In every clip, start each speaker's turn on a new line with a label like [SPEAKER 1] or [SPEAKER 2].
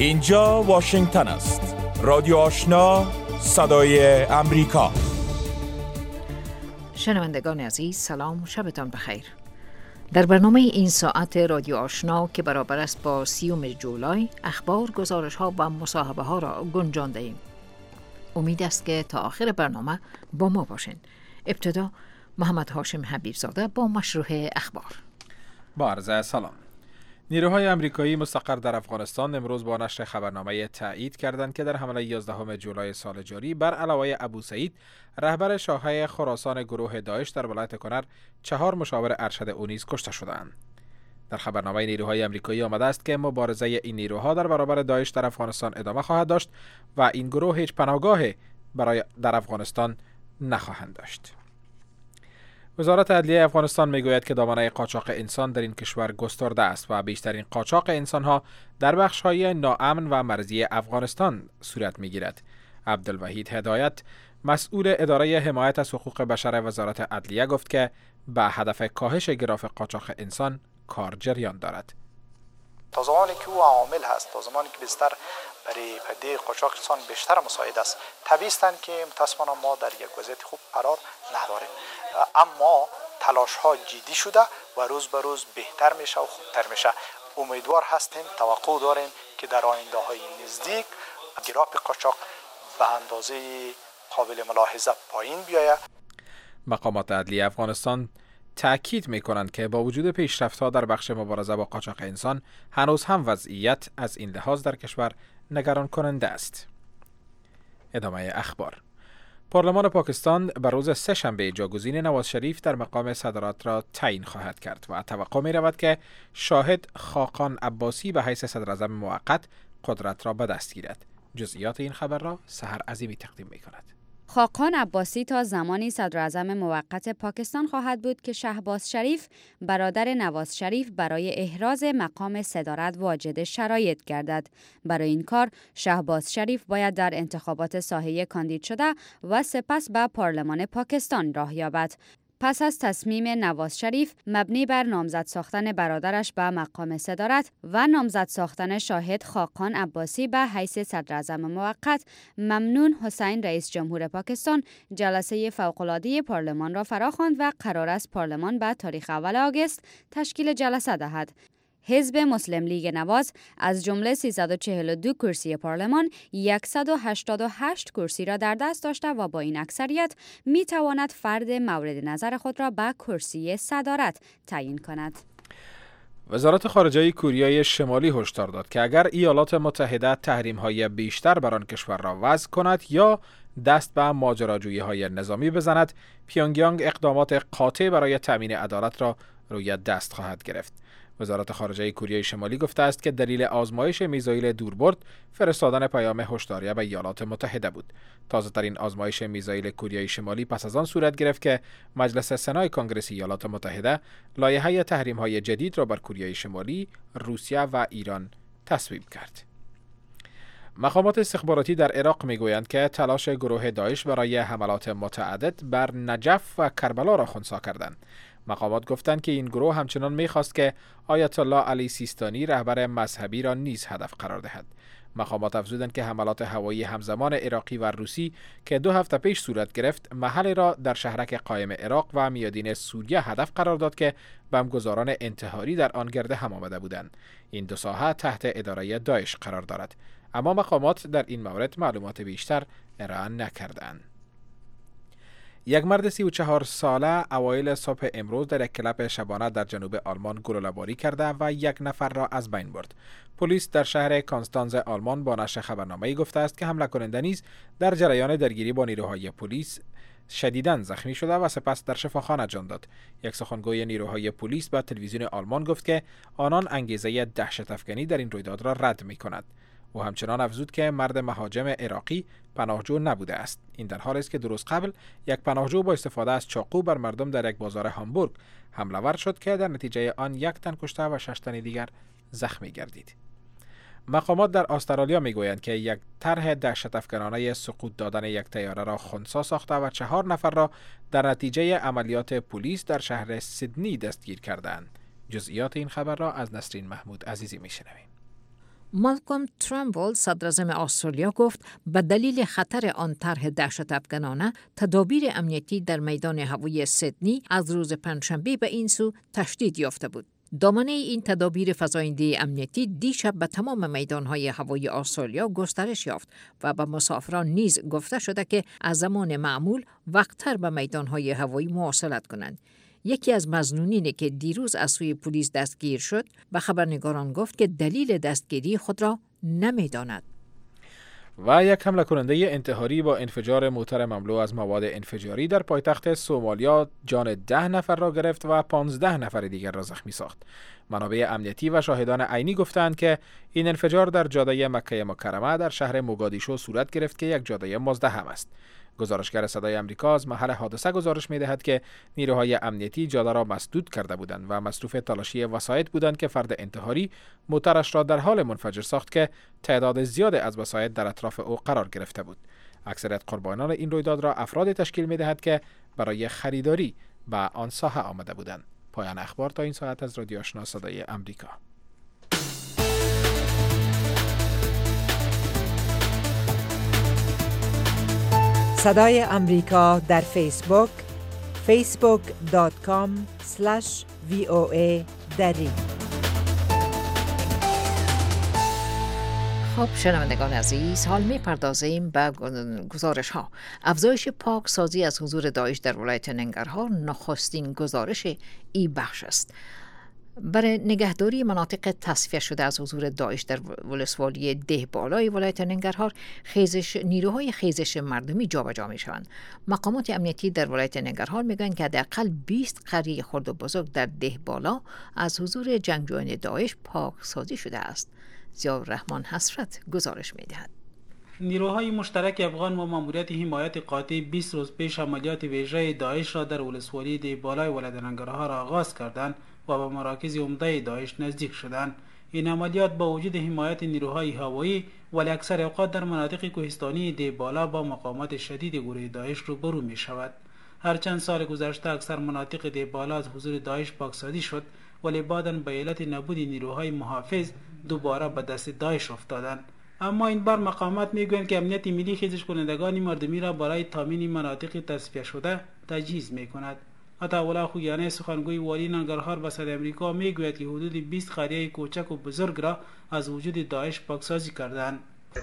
[SPEAKER 1] اینجا واشنگتن است. رادیو آشنا، صدای امریکا.
[SPEAKER 2] شنوندگان عزیز، سلام، شبتان بخیر. در برنامه این ساعت رادیو آشنا که برابر است با 30 جولای، اخبار، گزارش‌ها و مصاحبه‌ها را گنجانده ایم. امید است که تا آخر برنامه با ما باشین. ابتدا محمد هاشم حبیبزاده با مشروع اخبار.
[SPEAKER 3] با عرض سلام. نیروهای آمریکایی مستقر در افغانستان امروز با نشر خبرنامه تایید کردند که در حمله 11 جولای سال جاری بر علاوه ابو سعید، رهبر شاخه خراسان گروه داعش در ولایت کنر، 4 مشاور ارشد او نیز کشته شدند. در خبرنامه نیروهای آمریکایی آمده است که مبارزه این نیروها در برابر داعش در افغانستان ادامه خواهد داشت و این گروه هیچ پناهگاهی برای در افغانستان نخواهند داشت. وزارت عدلیه افغانستان میگوید که دامنه قاچاق انسان در این کشور گسترده است و بیشترین قاچاق انسانها در بخش‌های ناامن و مرزی افغانستان صورت میگیرد. عبدالوحید هدایت، مسئول اداره حمایت از حقوق بشر وزارت عدلیه، گفت که به هدف کاهش گراف قاچاق انسان کار جریان دارد.
[SPEAKER 4] تا زمانی که او عامل هست، تا زمانی که بیشتر برای پدیده قاچاق انسان بیشتر مساعد است، طبیعی است که متاسفانه ما در یک وضعیت خوب قرار نداریم. اما تلاش ها جدی شده و روز به روز بهتر میشه و خوبتر میشه. امیدوار هستیم، توقع داریم که در آینده های نزدیک گراف قاچاق به اندازه قابل ملاحظه پایین بیاید.
[SPEAKER 3] مقامات عدلیه افغانستان تأکید می‌کنند که با وجود پیشرفت‌ها در بخش مبارزه با قاچاق انسان، هنوز هم وضعیت از این لحاظ در کشور نگران کننده است. ادامه اخبار. پارلمان پاکستان بر روز سه‌شنبه جاگزین نواز شریف در مقام صدارت را تعیین خواهد کرد و توقع می‌رود که شاهد خاقان عباسی به حیث صدراعظم موقت قدرت را به دست گیرد. جزئیات این خبر را سحر عظیمی تقدیم می‌کند.
[SPEAKER 5] خاقان عباسی تا زمانی صدراعظم موقت پاکستان خواهد بود که شهباز شریف برادر نواز شریف برای احراز مقام صدارت واجد شرایط گردد. برای این کار شهباز شریف باید در انتخابات ساحه کاندید شده و سپس به پارلمان پاکستان راه یابد. پس از تصمیم نواز شریف مبنی بر نامزد ساختن برادرش به مقام صدارت و نامزد ساختن شاهد خاقان عباسی به حیث صدراعظم موقت، ممنون حسین رئیس جمهور پاکستان جلسه فوق‌العاده پارلمان را فراخواند و قرار است پارلمان به تاریخ اول آگوست تشکیل جلسه دهد. حزب مسلم لیگ نواز از جمله 342 کرسی پارلمان 188 کرسی را در دست داشته و با این اکثریت می تواند فرد مورد نظر خود را به کرسی صدارت تعیین کند.
[SPEAKER 3] وزارت خارجه کره شمالی هشدار داد که اگر ایالات متحده تحریم‌های بیشتر بر آن کشور را وضع کند یا دست به ماجراجویی‌های نظامی بزند، پیونگیانگ اقدامات قاطع برای تأمین عدالت را روی دست خواهد گرفت. وزارت خارجه کره شمالی گفته است که دلیل آزمایش میزایل دوربرد فرستادن پیام هشداریه به ایالات متحده بود. تازه‌ترین آزمایش میزایل کره شمالی پس از آن صورت گرفت که مجلس سنای کنگره ایالات متحده لایحه تحریم‌های جدید را بر کره شمالی، روسیه و ایران تصویب کرد. مقامات استخباراتی در عراق میگویند که تلاش گروه داعش برای حملات متعدد بر نجف و کربلا را خنثی کردند. مقامات گفتند که این گروه همچنان می‌خواست که آیت الله علی سیستانی رهبر مذهبی را نیز هدف قرار دهد. مقامات افزودند که حملات هوایی همزمان عراقی و روسی که 2 هفته پیش صورت گرفت، محل را در شهرک قایم عراق و میادین سوریه هدف قرار داد که بمبگذاران انتحاری در آن گرد هم آمده بودند. این 2 ساحه تحت اداره داعش قرار دارد، اما مقامات در این مورد معلومات بیشتر ارائه نکردند. یک مرد 34 ساله اوایل صبح امروز در یک کلاب شبانه در جنوب آلمان گلوله‌باری کرده و 1 نفر را از بین برد. پلیس در شهر کانستانز آلمان با نشر خبرنامه‌ای گفته است که حمله کننده نیز در جریان درگیری با نیروهای پلیس شدیداً زخمی شده و سپس در شفاخانه جان داد. یک سخنگوی نیروهای پلیس به تلویزیون آلمان گفت که آنان انگیزه دهشت‌افکنی در این رویداد را رد می‌کنند. او همچنان افزود که مرد مهاجم عراقی پناهجو نبوده است. این در حالی است که روز قبل یک پناهجو با استفاده از چاقو بر مردم در یک بازار هامبورگ حمله ور شد که در نتیجه آن 1 تن کشته و 6 تن دیگر زخمی گردید. مقامات در استرالیا میگویند که یک طرح دهشت‌افکنانه سقوط دادن یک طیاره را خنثی ساخته و 4 نفر را در نتیجه عملیات پلیس در شهر سیدنی دستگیر کردند. جزئیات این خبر را از نسرین محمود عزیزی میشنویم.
[SPEAKER 2] مالکوم ترامبل صدراعظم استرالیا گفت به دلیل خطر آن طرح دهشت افکنانه تدابیر امنیتی در میدان هوایی سیدنی از روز پنجشنبه به این سو تشدید یافته بود. دامنه این تدابیر فزاینده امنیتی دیشب به تمام میدانهای هوایی استرالیا گسترش یافت و به مسافران نیز گفته شده که از زمان معمول وقتتر به میدانهای هوایی مواصلت کنند. یکی از مظنونینی که دیروز از سوی پلیس دستگیر شد به خبرنگاران گفت که دلیل دستگیری خود را نمی‌داند.
[SPEAKER 3] و یک حمله کننده انتحاری با انفجار موتر مملو از مواد انفجاری در پایتخت سومالیا جان 10 نفر را گرفت و 15 نفر دیگر را زخمی ساخت. منابع امنیتی و شاهدان عینی گفتند که این انفجار در جاده مکه مکرمه در شهر موگادیشو صورت گرفت که یک جاده مزدحم است. گزارشگر صدای آمریکا از محل حادثه گزارش می‌دهد که نیروهای امنیتی جاده را مسدود کرده بودند و مصروف تلاشی وسایط بودند که فرد انتحاری موترش را در حال منفجر ساخت که تعداد زیاد از وسایط در اطراف او قرار گرفته بود. اکثریت قربانیان این رویداد را افراد تشکیل می‌دهد که برای خریداری به آن ساحه آمده بودند. پایان اخبار تا این ساعت از رادیو آشنا صدای آمریکا.
[SPEAKER 6] صدای آمریکا در فیسبوک facebook.com/VOA دری.
[SPEAKER 2] خب شنوندگان عزیز، حال می‌پردازیم به گزارش ها. افزایش پاک سازی از حضور داعش در ولایت ننگرهار نخستین گزارش این بخش است. برای نگهداری مناطق تصفیه شده از حضور داعش در ولسوالی دهبالای ولایت ننگرهار، نیروهای خیزش مردمی جابجا می‌شوند. مقامات امنیتی در ولایت ننگرهار میگویند که حداقل 20 قریه خرد و بزرگ در دهبالا از حضور جنگجویان داعش پاک سازی شده است. ضیاءالرحمن حسرت گزارش می‌دهد.
[SPEAKER 7] نیروهای مشترک افغان و ماموریت حمایت قاطع 20 روز پیش عملیات ویژه داعش را در ولسوالی دهبالای ولایت ننگرهار آغاز کردند و به مراکز عمده داعش نزدیک شدند. این عملیات با وجود حمایت نیروهای هوایی ولی اکثر اوقات در مناطق کوهستانی دهبالا با مقاومت شدید گروه داعش روبرو می شود. هر چند سال گذشته اکثر مناطق دهبالا از حضور داعش پاکسازی شد ولی بعداً به علت نبود نیروهای محافظ دوباره به دست داعش افتادند. اما این بار مقامات میگویند که امنیت ملی خیزش کنندگان مردمی را برای تامین مناطق تصفیه شده تجهیز میکند. عطاالله خویانه سخنگوی والی ننگرهار به صدای آمریکا میگوید که حدود 20 قریه کوچک و بزرگ را از وجود داعش پاکسازی کردند.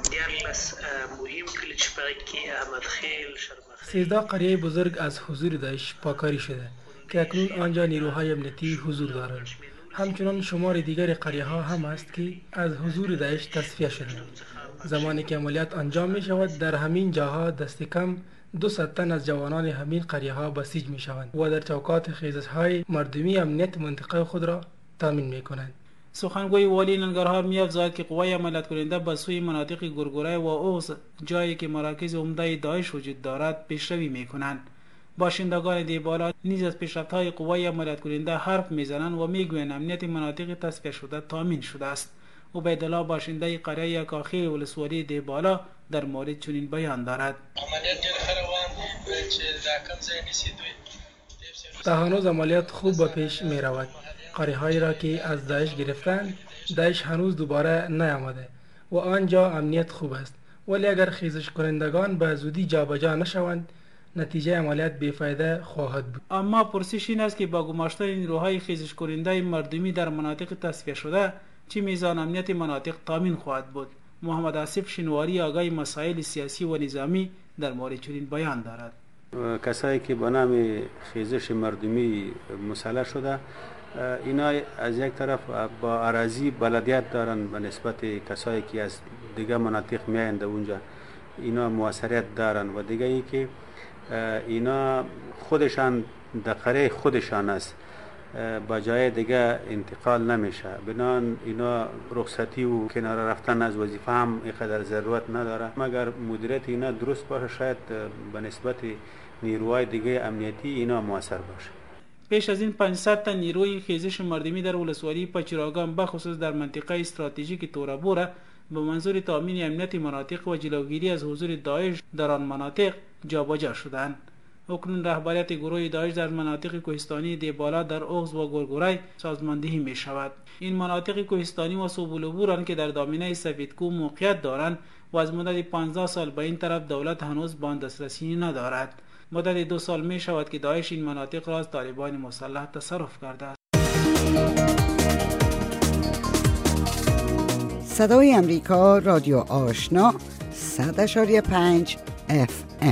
[SPEAKER 8] 13 قریه بزرگ از حضور داعش پاکاری شده که اکنون آنجا نیروهای امنیتی حضور دارند. همچنان شمار دیگر قریه ها هم است که از حضور داعش تصفیه شدند. زمانی که عملیات انجام می شود در همین جاها دست کم 200 تن از جوانان همین قریه ها بسیج می شوند و در چوکات خیزش های مردمی امنیت منطقه خود را تامین می کنند.
[SPEAKER 7] سخنگوی والی ننگرهار می افزاید که قوای عملیات کننده به سوی مناطق گرگورای و اوز، جایی که مراکز عمده داعش وجود دارد، پیشروی می کنند. باشندگان دهبالا نیز از پیشرفت‌های قوای عملیات کننده حرف میزنند و میگویند امنیت مناطق تصفیه شده تامین شده است. عبیدالله باشنده قریه کاخیل ولسوالی دهبالا در مورد چنین بیان دارد.
[SPEAKER 8] تا هنوز عملیات خوب به پیش می رود. قریه هایی را که از داعش گرفتند، داعش هنوز دوباره نیامده و آنجا امنیت خوب است. ولی اگر خیزش کنندگان به زودی جابجا نشوند، نتیجه عملیات بیفایده خواهد بود.
[SPEAKER 7] اما پرسش این است که با گماشتن نیروهای خیزش کننده مردمی در مناطق تصفیه شده چه میزان امنیت مناطق تامین خواهد بود؟ محمد آصف شنواری آگاه مسائل سیاسی و نظامی در مورد چنین بیان دارد.
[SPEAKER 9] کسایی که به نام خیزش مردمی مسلح شده، اینا از یک طرف با اراضی بلدیت دارن به نسبت کسایی که از دیگه مناطق میایند اونجا، اینا موثریت دارن و دیگه ای که اینا خودشان در قریه خودشان است، با جای دیگه انتقال نمیشه. بنان اینا رخصتی و کنار رفتن از وظیفه هم اینقدر ضرورت نداره. مگر مدیریت اینا درست باشه شاید به نسبت نیروهای دیگه امنیتی اینا موثر باشه.
[SPEAKER 7] پیش از این 500 تا نیروی خیزش مردمی در ولسوالی پچراگان بخصوص در منطقه استراتژیک تورابوره به منظور تامین امنیت مناطق و جلوگیری از حضور داعش در آن مناطق جابجا شدند. اکنون رهبریت گروه داعش در مناطق کوهستانی دیبالا در اوغز و گورگورای سازماندهی می شود. این مناطق کوهستانی و سبل عبورند که در دامنه سفیدکوه موقعیت دارند و از مدت 15 سال به این طرف دولت هنوز به آن دسترسی ندارد. مدت 2 سال می شود که داعش این مناطق را از طالبان مسلح تصرف کرده است.
[SPEAKER 10] صدای امریکا رادیو آشنا 100.5 FM.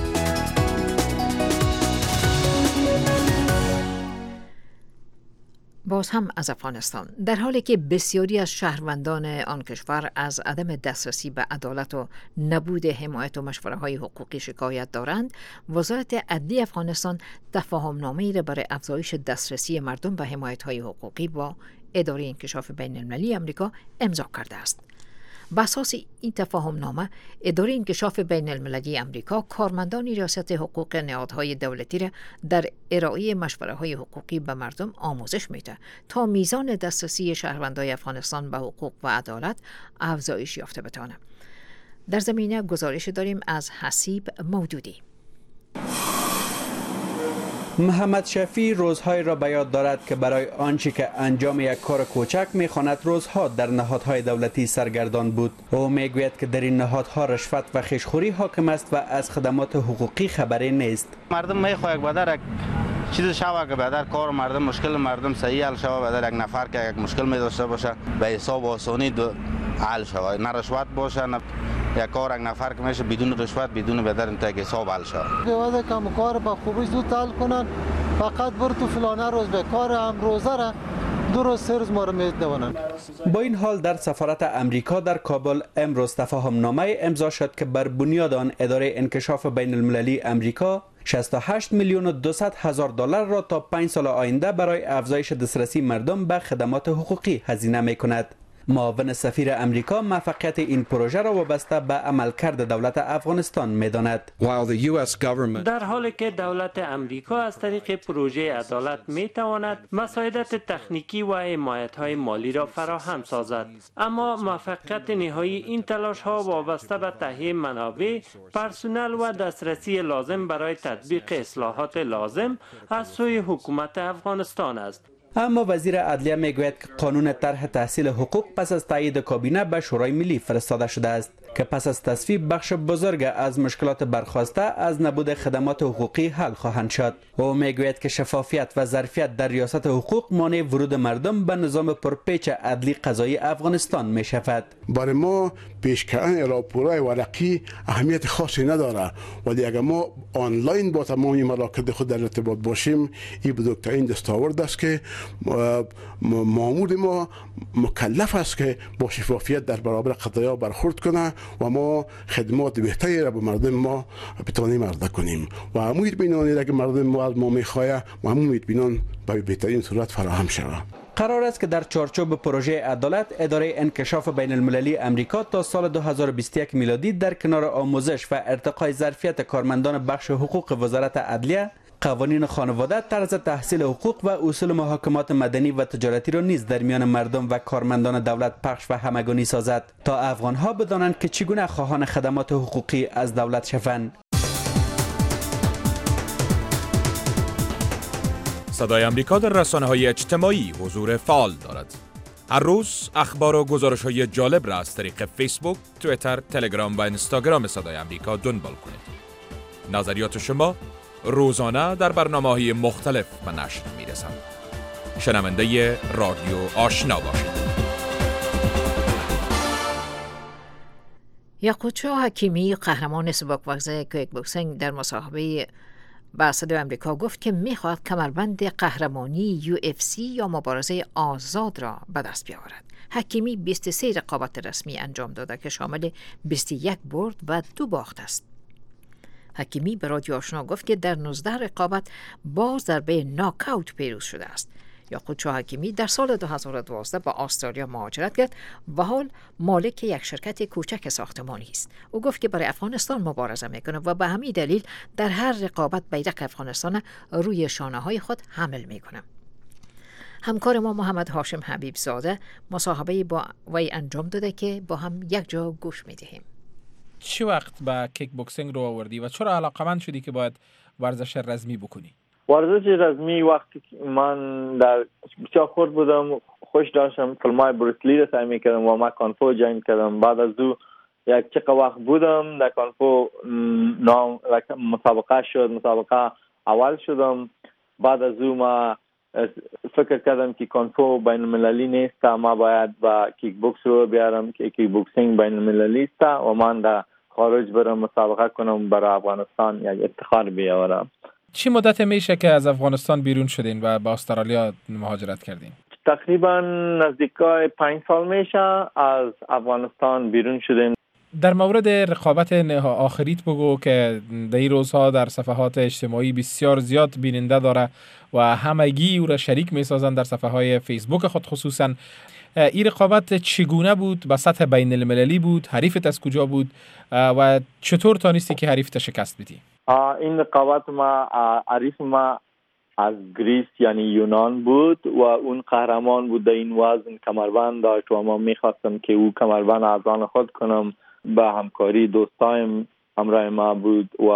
[SPEAKER 2] باز هم از افغانستان. در حالی که بسیاری از شهروندان آن کشور از عدم دسترسی به عدالت و نبود حمایت و مشوره‌های حقوقی شکایت دارند، وزارت عدلی افغانستان تفاهم‌نامه‌ای را برای افزایش دسترسی مردم به حمایت‌های حقوقی با اداره انکشاف بین‌المللی آمریکا امضا کرده است. بر اساس این تفاهم‌نامه، اداره انکشاف بین‌المللی آمریکا کارمندان ریاست حقوق نهادهای دولتی را در ارائه مشوره‌های حقوقی به مردم آموزش می‌دهد تا میزان دسترسی شهروندان افغانستان به حقوق و عدالت افزایش یافته بتواند. در زمینه گزارش داریم از حسیب مودودی.
[SPEAKER 11] محمد شفیع روزهای را به یاد دارد که برای آنچه که انجام یک کار کوچک می‌خواند روزها در نهادهای دولتی سرگردان بود. او میگوید که در این نهادها رشوت و خیشخوری حاکم است و از خدمات حقوقی خبری نیست.
[SPEAKER 12] مردم می‌خواهند بدر چیز شوه که بدر کار مردم مشکل مردم صحیح حل شوه، بدر یک نفر که یک مشکل می داشته باشه به حساب آسانی حل شوه، نه رشوت باشه نه یک کار یک نفر که میشه بدون رشوت بدون بدر انت که حساب حل شوه.
[SPEAKER 13] بیواده کم کار با خوبی زود حل کنن، فقط بر تو فلانه روز به کار امروزه را 2 روز 3 روز ما رو میدونن.
[SPEAKER 11] با این حال در سفارت امریکا در کابل امروز تفاهم‌نامه امضا شد که بر بنیاد آن اداره انکشاف بین‌المللی امریکا 68 میلیون و 200 هزار دلار را تا 5 سال آینده برای افزایش دسترسی مردم به خدمات حقوقی هزینه می‌کند. معاون سفیر امریکا موفقیت این پروژه را وابسته به عملکرد دولت افغانستان می‌داند.
[SPEAKER 14] در حالی که دولت امریکا از طریق پروژه عدالت می‌تواند مساعدت تکنیکی و حمایت‌های مالی را فراهم سازد، اما موفقیت نهایی این تلاش‌ها وابسته به تهیه منابع، پرسنل و دسترسی لازم برای تطبیق اصلاحات لازم از سوی حکومت افغانستان است.
[SPEAKER 11] اما وزیر عدلیه میگوید که قانون طرح تحصیل حقوق پس از تایید کابینه به شورای ملی فرستاده شده است که پس از تصویب بخش بزرگ از مشکلات برخاسته از نبود خدمات حقوقی حل خواهند شد. او میگوید که شفافیت و ظرفیت در ریاست حقوق مانع ورود مردم به نظام پرپیچ عدلی قضایی افغانستان می شود.
[SPEAKER 15] برای ما پیش کردن راپورهای ورقی اهمیت خاصی نداره، ولی اگر ما آنلاین با تمامی مراکز خود در ارتباط باشیم، این بزرگترین دستاورد است که مامور ما مکلف است که با شفافیت در برابر قضایا برخورد کنه و ما خدمات بهتری را به مردم ما بتوانیم عرضه کنیم و همون اطمینانی را که مردم ما از ما میخواه و همون اطمینان به بهترین صورت فراهم شود.
[SPEAKER 11] قرار است که در چارچوب پروژه عدالت اداره انکشاف بین المللی امریکا تا سال 2021 میلادی در کنار آموزش و ارتقای ظرفیت کارمندان بخش حقوق وزارت عدلیه، قوانین خانواده، طرز تحصیل حقوق و اصول محاکمات مدنی و تجارتی را نیز در میان مردم و کارمندان دولت پخش و همگانی سازد تا افغانها بدانند که چگونه خواهان خدمات حقوقی از دولت شوند.
[SPEAKER 1] صدای امریکا در رسانه‌های اجتماعی حضور فعال دارد. هر روز اخبار و گزارش‌های جالب را از طریق فیسبوک، توییتر، تلگرام و اینستاگرام صدای امریکا دنبال کنید. نظریات شما روزانه در برنامه‌های مختلف به نشر می‌رسند. شنونده رادیو آشنا باشید.
[SPEAKER 2] یاقوت‌شاه حکیمی، قهرمان سبک‌بازی کیک بوکسینگ، در مصاحبه با صدای امریکا گفت که می‌خواهد کمربند قهرمانی UFC یا مبارزه آزاد را به دست بیاورد. حکیمی 23 رقابت رسمی انجام داده که شامل 21 برد و 2 باخت است. حکیمی به رادیو آشنا گفت که در 19 رقابت باز ضربه ناکاوت پیروز شده است. یاقوت‌شاه حکیمی در سال 2012 با استرالیا مهاجرت کرد و حال مالک یک شرکت کوچک ساختمانی است. او گفت که برای افغانستان مبارزه میکنه و به همین دلیل در هر رقابت بیرق افغانستان روی شانه‌های خود حمل میکنه. همکار ما محمد هاشم حبیب زاده مصاحبه با وی انجام داده که با هم یک جا گوش میدهیم.
[SPEAKER 3] چی وقت با کیک بوکسینگ رو آوردی و چرا علاقمند شدی که باید ورزش رزمی بکنی؟
[SPEAKER 16] ورزش رزمی وقتی من در بسیار خورد بودم، خوش داشتم فیلمای بروسلی رو سعی میکردم و من کانفو جاین کردم. بعد از او یک چقدر وقت بودم در کانفو، مسابقه شد، مسابقه اول شدم. بعد از او ما فکر کردم که کانفو بین المللی نیست، ما باید با کیک بوکس رو بیارم که کیک بوکسینگ بین المللی است و من در خارج برم مسابقه کنم برای افغانستان یک افتخار بیاورم.
[SPEAKER 3] چی مدت میشه که از افغانستان بیرون شدین و به استرالیا مهاجرت کردین؟
[SPEAKER 16] تقریبا نزدیکای 5 سال میشه از افغانستان بیرون شدیم.
[SPEAKER 3] در مورد رقابت آخریت بگو که در این روزها در صفحات اجتماعی بسیار زیاد بیننده داره و همگی او را شریک میسازن در صفحه های فیسبوک خود خصوصا. این رقابت چگونه بود؟ به سطح بین المللی بود؟ حریفت از کجا بود؟ و چطور تانستی که حریفت شکست بدی؟
[SPEAKER 16] این رقابت ما حریف ما از گریس یعنی یونان بود و اون قهرمان بود. در این وزن کمربند داشت و ما میخواستم که او کمربند از آن خود کنم. به همکاری دوستایم همراه ما بود و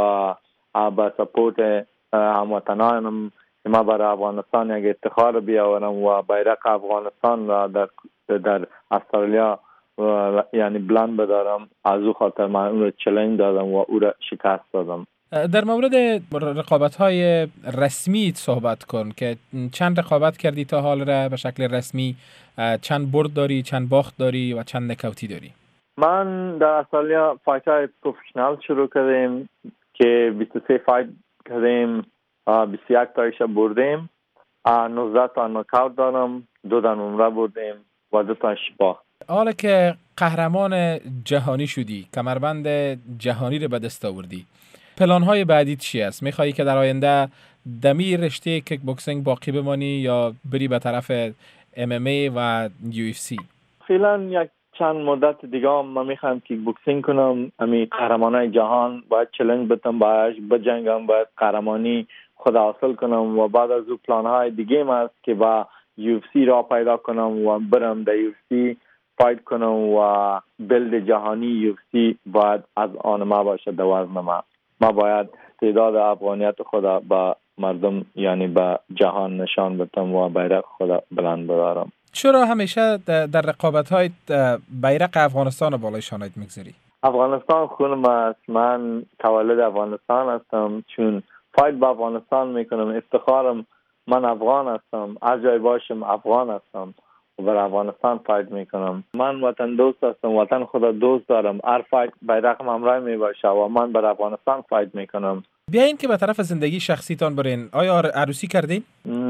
[SPEAKER 16] با سپورت هموطنانم که ما برای افغانستان یک افتخار بیاورم و بیرق افغانستان را در استرالیا یعنی بلند بدارم. از او خاطر من اون را چالش دادم و او را شکست دادم.
[SPEAKER 3] در مورد رقابت‌های رسمی صحبت کن که چند رقابت کردی تا حال را به شکل رسمی؟ چند برد داری، چند باخت داری و چند نکوتی داری؟
[SPEAKER 16] من در استرالیا فایت‌های پروفشنال شروع کردیم که 23 فایت کردیم، 21 تایش بردیم، 19 تا نوکاوت دارم، 2 تا نمره بردیم و 2 تاش باخت.
[SPEAKER 3] حالا که قهرمان جهانی شدی، کمربند جهانی رو به دست آوردی، پلان‌های بعدی چی است؟ می‌خوایی که در آینده دمی رشته کیک بوکسینگ باقی بمانی یا بری به طرف MMA و UFC؟
[SPEAKER 16] فعلا یک چند مدت دیگه من میخوام کیک بوکسینگ کنم. امی قهرمانای جهان باید چالش بدم، باید بجنگم، باید قهرمانی خود حاصل کنم و بعد از او پلان‌های دیگه هست که با UFC را پیدا کنم و برم در UFC فایت کنم و بلد جهانی UFC باید از آن ما باشه. در وزن ما باید تعداد افغانیت خود با مردم یعنی با جهان نشان بدم و بیرق خود بلند بدارم.
[SPEAKER 3] چرا همیشه در رقابت‌های بیرق افغانستان بالای شانت میگذاری؟
[SPEAKER 16] افغانستان خونم است. من تولد افغانستان هستم. چون فایت با افغانستان میکنم، افتخارم من افغان هستم، هر جای باشم افغان هستم و برای افغانستان فایت میکنم. من وطن دوست هستم، وطن خدا دوست دارم. هر فایت بیرقم همراه میباشه و من برای افغانستان فایت میکنم.
[SPEAKER 3] بیاین که به طرف زندگی شخصیتان برین. آیا عروسی کردین؟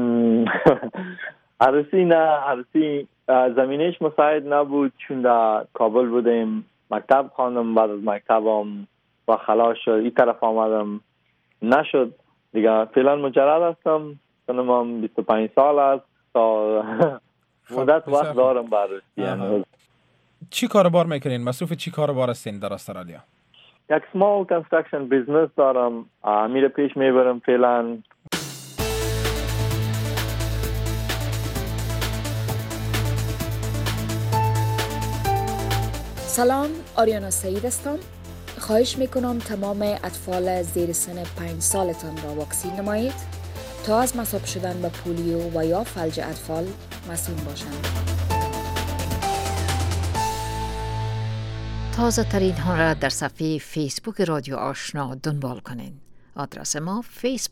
[SPEAKER 16] عروسی نه، عروسی زمینش مساعد نبود چون در کابل بودیم. مکتب خواندم، بعد از مکتبم و خلاص شد این طرف آمدم، نشد دیگه. فعلا مجرد هستم، سنم 25 سال است تا مدت وقت دارم برای عروسی.
[SPEAKER 3] چی کاروبار میکنین؟ مصروف چی کاروبار هستین در استرالیا؟
[SPEAKER 16] یک small construction business دارم، میره پیش میبرم فعلا.
[SPEAKER 2] سلام، آریانا سعید هستم. خواهش میکنم تمام اطفال زیر سن 5 سالتان را واکسین نمایید تا از مصاب شدن به پولیو و یا فلج اطفال مسئول باشند. تازه ترین ها را در صفحه فیسبوک رادیو آشنا دنبال کنین. آدرس ما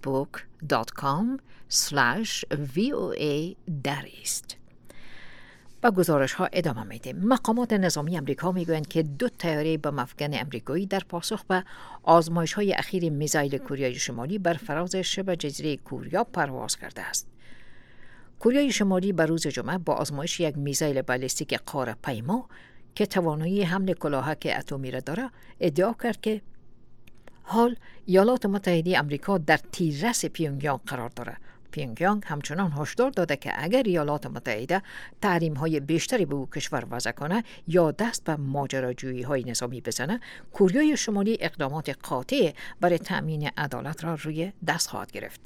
[SPEAKER 2] facebook.com/VOA است. با گزارش ها ادامه میدیم. مقامات نظامی امریکا میگویند که 2 طیاره بمب افغان امریکایی در پاسخ به آزمایش های اخیر میزایل کوریای شمالی بر فراز شبه جزیره کوریا پرواز کرده است. کوریای شمالی بر روز جمعه با آزمایش یک میزایل بالستیک قاره پیما که توانایی حمل کلاهک اتمی را دارد ادعا کرد که حال ایالات متحده آمریکا در تیررس پیونگیانگ قرار دارد. پیونگیانگ همچنان هشدار داده که اگر ایالات متحده تحریم‌های بیشتری به او کشور وضع کنه یا دست به ماجراجویی‌های نظامی بزنه، کوریای شمالی اقدامات قاطع برای تأمین عدالت را روی دست خواهد گرفت.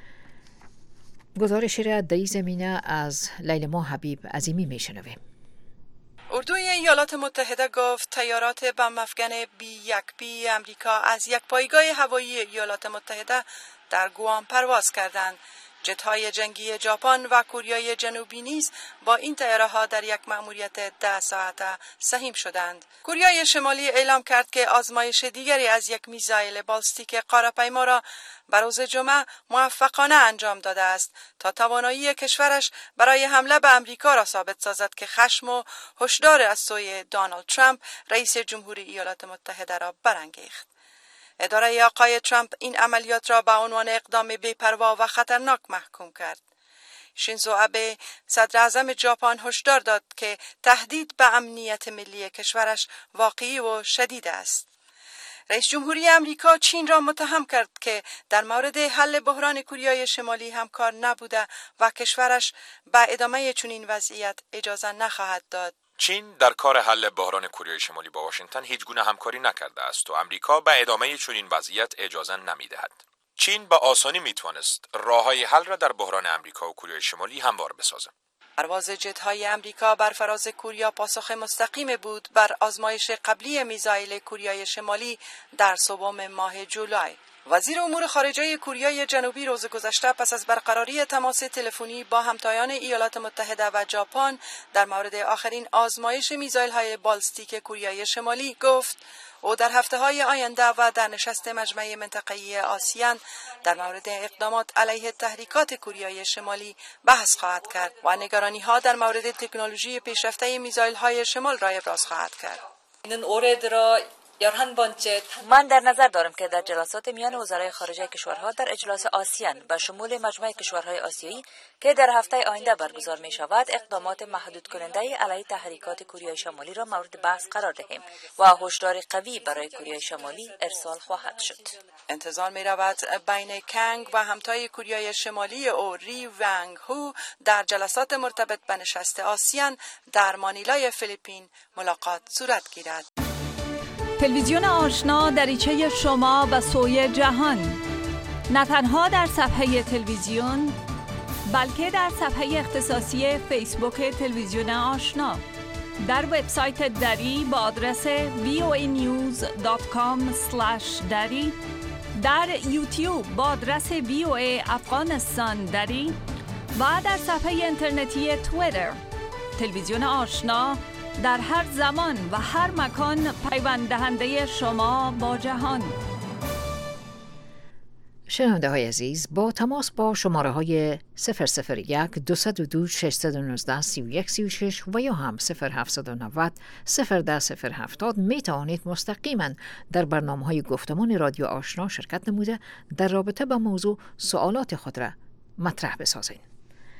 [SPEAKER 2] گزارشی را در این زمینه از لیلما حبیب عظیمی میشنویم.
[SPEAKER 17] اردوی ایالات متحده گفت تیارات بمب افغان B-1B امریکا از یک پایگاه هوایی ایالات متحده در گوام پرواز کردند. جت‌های جنگی ژاپن و کوریای جنوبی نیز با این طیاره‌ها در یک مأموریت 10 ساعته سهیم شدند. کوریای شمالی اعلام کرد که آزمایش دیگری از یک میزایل بالستیک قاره‌پیما را بر روز جمعه موفقانه انجام داده است تا توانایی کشورش برای حمله به امریکا را ثابت سازد که خشم و هشدار از سوی دونالد ترامپ رئیس جمهوری ایالات متحده را برانگیخت. اداره آقای ترامپ این عملیات را به عنوان اقدام بی‌پروا و خطرناک محکوم کرد. شینزو آبه صدر اعظم ژاپن هشدار داد که تهدید به امنیت ملی کشورش واقعی و شدید است. رئیس جمهوری امریکا چین را متهم کرد که در مورد حل بحران کوریای شمالی همکار نبوده و کشورش به ادامه چنین وضعیت اجازه نخواهد داد.
[SPEAKER 1] چین در کار حل بحران کوریای شمالی با واشنگتن هیچ گونه همکاری نکرده است و آمریکا به ادامه چنین وضعیت اجازه نمی‌دهد. چین به آسانی میتوانست راه‌های حل را در بحران آمریکا و کوریای شمالی هموار بسازد.
[SPEAKER 17] پرواز جت‌های آمریکا بر فراز کوریا پاسخ مستقیم بود بر آزمایش قبلی میزایل کوریای شمالی در سوم ماه جولای. وزیر امور خارجه کوریای جنوبی روز گذشته پس از برقراری تماس تلفنی با همتایان ایالات متحده و ژاپن در مورد آخرین آزمایش میزایل‌های بالستیک کوریای شمالی گفت او در هفته‌های آینده و در نشست مجمع منطقه‌ای آسیان در مورد اقدامات علیه تحریکات کوریای شمالی بحث خواهد کرد و نگرانی‌ها در مورد تکنولوژی پیشرفته میزایل‌های شمال را ابراز خواهد کرد.
[SPEAKER 18] من در نظر دارم که در جلسات میان وزرای خارجه کشورها در اجلاس آسیان به شمول مجمع کشورهای آسیایی که در هفته آینده برگزار می شود اقدامات محدود کننده علیه تحریکات کوریای شمالی را مورد بحث قرار دهیم و هشدار قوی برای کوریای شمالی ارسال خواهد شد.
[SPEAKER 17] انتظار می رود بین کنگ و همتای کوریای شمالی او ری ونگ هو در جلسات مرتبط به نشست آسیان در مانیلای فیلیپین ملاقات صورت گیرد.
[SPEAKER 19] تلویزیون آشنا دریچه شما به سوی جهان، نه تنها در صفحه تلویزیون بلکه در صفحه اختصاصی فیسبوک تلویزیون آشنا، در وبسایت دری با آدرس voanews.com/dari، در یوتیوب با آدرس VOA افغانستان دری و در صفحه اینترنتی توییتر. تلویزیون آشنا در هر زمان و هر مکان پیوند دهنده شما با جهان.
[SPEAKER 2] شنونده های عزیز، با تماس با شماره های 001 202 619 3136 و یا هم 0790 010 می توانید مستقیما در برنامه های گفتمان رادیو آشنا شرکت نموده در رابطه با موضوع سوالات خود را مطرح بسازید.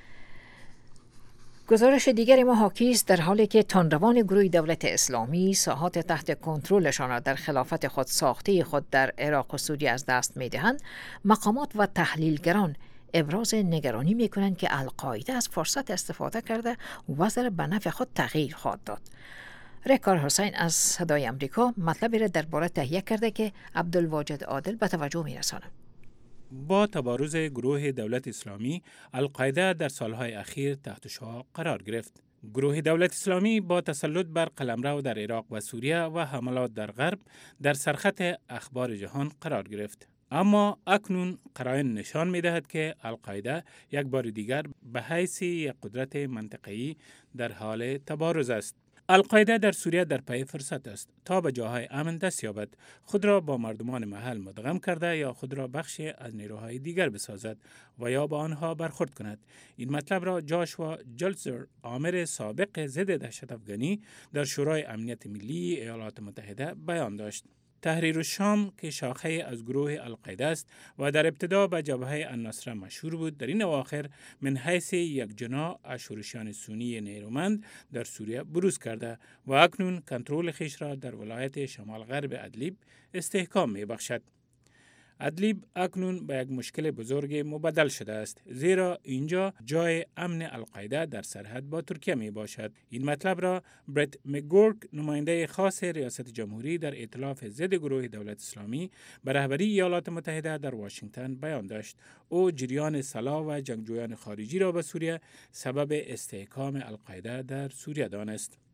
[SPEAKER 2] گزارش دیگری ما حاکی است در حالی که تندروان گروه دولت اسلامی ساحات تحت کنترلشان را در خلافت خود ساخته خود در عراق و سوریه از دست می‌دهند، مقامات و تحلیلگران ابراز نگرانی می‌کنند که القاعده از فرصت استفاده کرده وضع را به نفع خود تغییر خواهد داد. ریکار حسین از صدای آمریکا مطلبی را درباره تهیه کرده که عبدالواجد عادل به توجه می‌رساند.
[SPEAKER 20] با تبارز گروه دولت اسلامی، القاعده در سالهای اخیر تحت شعاع قرار گرفت. گروه دولت اسلامی با تسلط بر قلمرو در عراق و سوریه و حملات در غرب در سرخط اخبار جهان قرار گرفت. اما اکنون قرائن نشان می‌دهد که القاعده یک بار دیگر به حیث یک قدرت منطقه‌ای در حال تبارز است. القاعده در سوریه در پی فرصت است تا به جاهای امن دست یابد، خود را با مردمان محل مدغم کرده یا خود را بخشی از نیروهای دیگر بسازد و یا با آنها برخورد کند. این مطلب را جاشوا جلزر، آمر سابق ضد دهشت افغانی در شورای امنیت ملی ایالات متحده بیان داشت. تحریر الشام که شاخه از گروه القاعده است و در ابتدا به جبهه النصره مشهور بود، در این اواخر من حیث یک جناح از شورشیان سنی نیرومند در سوریه بروز کرده و اکنون کنترل خویش را در ولایت شمال غرب ادلیب استحکام می بخشد. ادلیب اکنون به یک مشکل بزرگ مبدل شده است، زیرا اینجا جای امن القاعده در سرحد با ترکیه می باشد. این مطلب را برت مکگورک، نماینده خاص ریاست جمهوری در ائتلاف ضد گروه دولت اسلامی به رهبری ایالات متحده در واشنگتن بیان داشت. او جریان سلاح و جنگجویان خارجی را به سوریه سبب استحکام القاعده در سوریه دانست.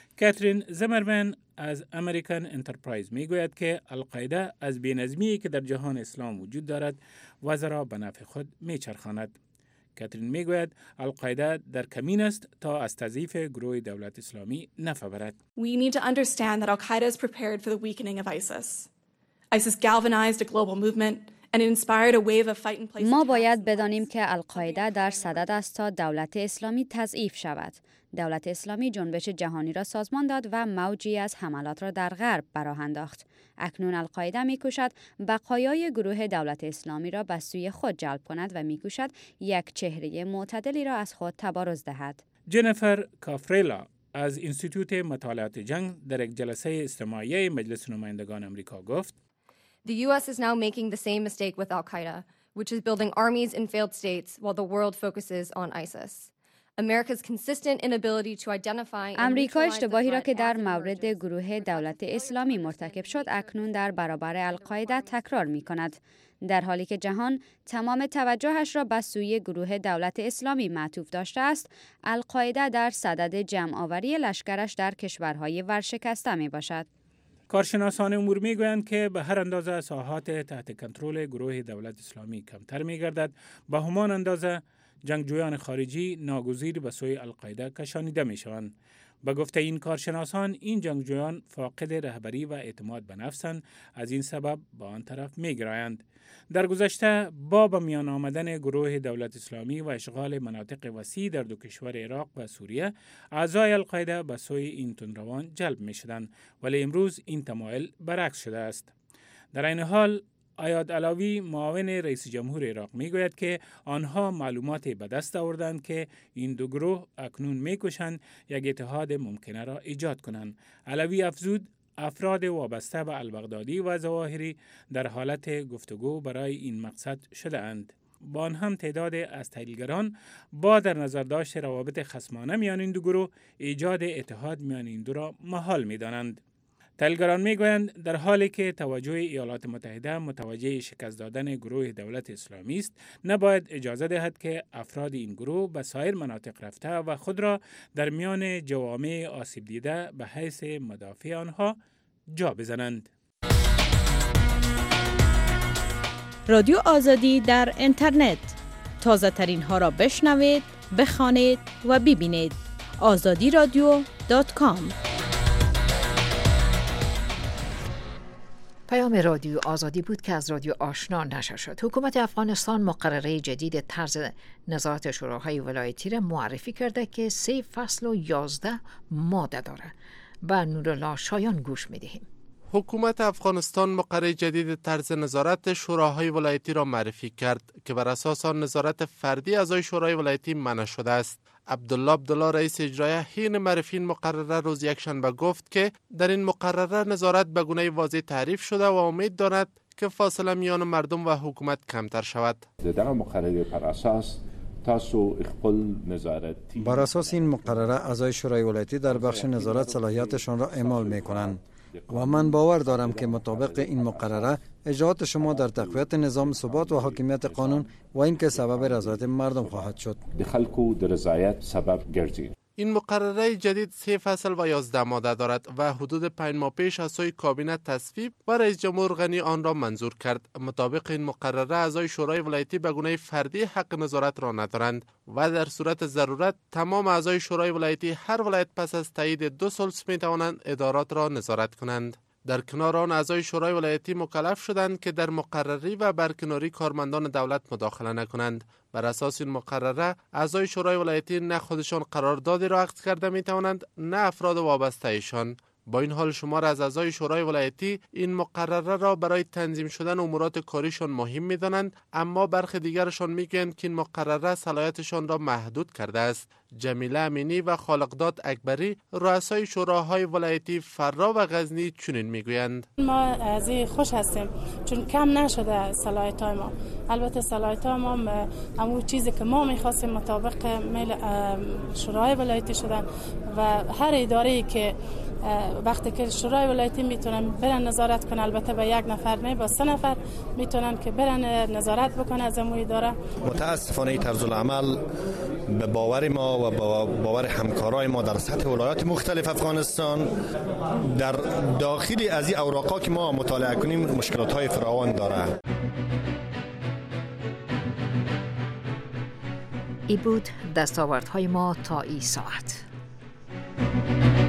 [SPEAKER 20] کاترین زمرمن از امریکن انترپرایز میگوید که القاعده از بی‌نظمی که در جهان اسلام وجود دارد وضع را به نفع خود میچرخاند. کاترین میگوید القاعده در کمین است تا از تضعیف گروه دولت اسلامی نفع برد.
[SPEAKER 21] We need to understand that Al-Qaeda is prepared for the weakening of ISIS. ISIS galvanized a global movement and it inspired a wave of fight in place.
[SPEAKER 5] ما باید بدانیم که القاعده در صدد است تا دولت اسلامی تضعیف شود. دولت اسلامی جنبش جهانی را سازمان داد و موجی از حملات را در غرب براه انداخت. اکنون القاعده می‌کوشد بقایای گروه دولت اسلامی را به سوی خود جلب کند و می‌کوشد یک چهره معتدلی را از خود تبارز دهد.
[SPEAKER 20] جنیفر کافریلا از انستیتوت مطالعات جنگ در یک جلسه استماعی مجلس نمایندگان آمریکا گفت:
[SPEAKER 22] The US is now making the same mistake with Al-Qaeda, which is building armies in failed states while the world focuses on ISIS. America's consistent inability to identify
[SPEAKER 5] امریکا اشتباهی را که در مورد گروه دولت اسلامی مرتکب شد اکنون در برابر القاعده تکرار می کند. در حالی که جهان تمام توجهش را به سوی گروه دولت اسلامی معطوف داشته است، القاعده در صدد جمع آوری لشکرش در کشورهای ورشکسته می باشد.
[SPEAKER 20] کارشناسان امور میگویند که به هر اندازه ساحات تحت کنترل گروه دولت اسلامی کمتر میگردد، به همان اندازه جنگجویان خارجی ناگزیر به سوی القاعده کشانیده میشوند. به گفته این کارشناسان این جنگجویان فاقد رهبری و اعتماد به نفسند، از این سبب به آن طرف میگرایند. در گذشته با به میان آمدن گروه دولت اسلامی و اشغال مناطق وسیع در دو کشور عراق و سوریه، اعضای القاعده به سوی این تندروان جلب می شدند، ولی امروز این تمایل برعکس شده است. در این حال ایاد علاوی معاون رئیس جمهور عراق می گوید که آنها معلومات به دست آوردند که این دو گروه اکنون می کوشند یک اتحاد ممکنه را ایجاد کنند. علاوی افزود افراد وابسته به البغدادی و ظواهری در حالت گفتگو برای این مقصد شده اند. با آن هم تعداد از تحلیلگران با در نظر داشت روابط خصمانه میان این دو گروه ایجاد اتحاد میان این دو را محال می دانند. تحلیلگران می گویند در حالی که توجه ایالات متحده متوجه شکست دادن گروه دولت اسلامی است، نباید اجازه دهد که افراد این گروه به سایر مناطق رفته و خود را در میان جوامع آسیب دیده به حیث مدافع آنها جا بزنند.
[SPEAKER 23] رادیو آزادی در اینترنت، تازه ترین ها را بشنوید، بخوانید و ببینید. azadiradio.com.
[SPEAKER 2] پیام رادیو آزادی بود که از رادیو آشنا نشر شد. حکومت افغانستان مقرره جدید طرز نظارت شوراهای ولایتی را معرفی کرده که 3 فصل و 11 ماده داره. با نورالله شایان گوش میدهیم.
[SPEAKER 24] حکومت افغانستان مقرره جدید طرز نظارت شوراهای ولایتی را معرفی کرد که بر اساس آن نظارت فردی اعضای شورای ولایتی منع شده است. عبدالله رئیس اجرایی حین معرفی این مقرره روز یکشنبه گفت که در این مقرره نظارت به گونه واضح تعریف شده و امید دارد که فاصله میان مردم و حکومت کمتر شود.
[SPEAKER 25] در مقرره بر اساس
[SPEAKER 26] بر اساس این مقرره اعضای شورای ولایتی در بخش نظارت صلاحیتشان را اعمال می‌کنند و من باور دارم که مطابق این مقرره اجراءات شما در تقویت نظام ثبات و حاکمیت قانون و اینکه سبب رضایت مردم خواهد شد.
[SPEAKER 24] این مقرره جدید 3 فصل و 11 ماده دارد و حدود 5 ماه پیش از سوی کابینه تصویب و رئیس جمهور غنی آن را منظور کرد. مطابق این مقرره اعضای شورای ولایتی به گونه فردی حق نظارت را ندارند و در صورت ضرورت تمام اعضای شورای ولایتی هر ولایت پس از تایید 2 ثلث می توانند ادارات را نظارت کنند. در کنار آن اعضای شورای ولایتی مکلف شدند که در مقرری و برکناری کارمندان دولت مداخله نکنند. بر اساس این مقرره اعضای شورای ولایتی نه خودشان قراردادی را عقد کرده می توانند نه افراد وابسته ایشان. با این حال شمار از اعضای شورای ولایتی این مقرره را برای تنظیم شدن امورات کاریشان مهم می دانند، اما برخی دیگرشان می گویند که این مقرره صلاحیتشان را محدود کرده است. جمیله امینی و خالقداد اکبری رؤسای شوراهای ولایتی فرا و غزنی چنین میگویند:
[SPEAKER 27] ما از این خوش هستیم چون کم نشده صلاحیت‌های ما. البته صلاحیت‌های ما همون چیزی که ما می‌خواستیم مطابق میل شورای ولایتی شدن و هر اداره‌ای که وقتی که شورای ولایتی میتونن برن نظارت کنن، البته با یک نفر نه، با 3 نفر میتونن که برن نظارت بکنن از اموی اداره.
[SPEAKER 4] متاسفانه طرز العمل به باور ما و باور همکارای ما در سطح ولایات مختلف افغانستان در داخلی از این اوراقا که ما مطالعه کنیم مشکلات های فراوان داره.
[SPEAKER 2] ای بود دستاوردهای ما تا این ساعت.